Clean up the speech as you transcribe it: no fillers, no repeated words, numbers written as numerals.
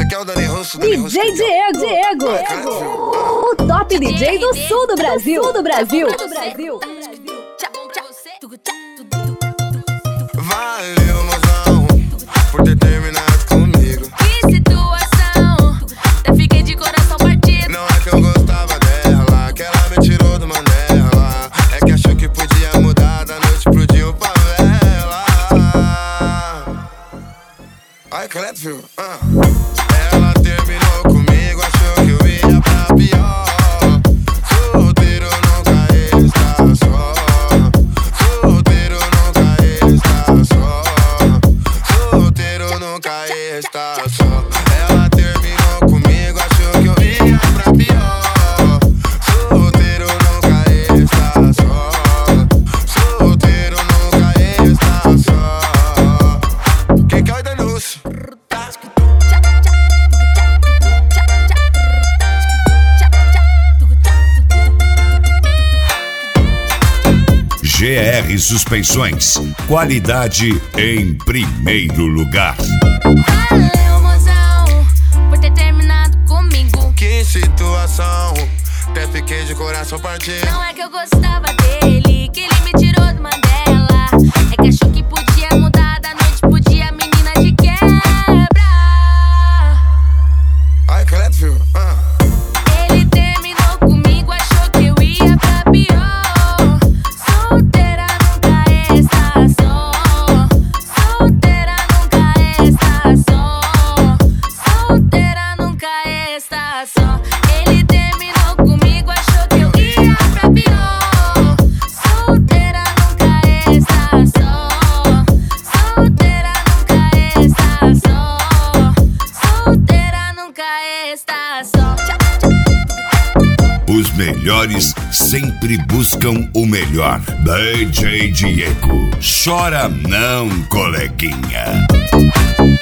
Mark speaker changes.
Speaker 1: que é o Dani Russo,
Speaker 2: DJ Diego. O top DJ do sul do Brasil.
Speaker 1: Valeu, mozão, por ter terminado comigo.
Speaker 3: Que situação, até fiquei de coração partido.
Speaker 1: Não é que eu gostava dela, que ela me tirou do Mandela. É que achou que podia mudar da noite pro dia o favela. Ai, credo, filho. Ela terminou comigo, achou que eu ia pra pior. Solteiro nunca está só. Solteiro nunca está só. Solteiro nunca está só. Ela terminou comigo, achou que eu ia pra pior. Solteiro nunca está só. Solteiro nunca está só. Quem quer o denúncio?
Speaker 4: GR Suspensões, qualidade em primeiro lugar.
Speaker 3: Valeu, mozão, por ter terminado comigo.
Speaker 1: Que situação, até fiquei de coração partido.
Speaker 3: Não é que eu gostava dele, que ele me tirou do Mandela. É que achou que podia mudar da noite pro dia, menina de quebra.
Speaker 1: Ai, credo, filho.
Speaker 3: Ele terminou comigo, achou que eu ia pra pior. Solteira nunca está só. Solteira nunca está só. Solteira nunca está só. Ele terminou comigo, achou que eu ia pra pior. Solteira nunca está só. Solteira nunca está só. Solteira nunca está só.
Speaker 4: Os melhores sempre buscam o melhor. DJ Diego, chora não, coleguinha.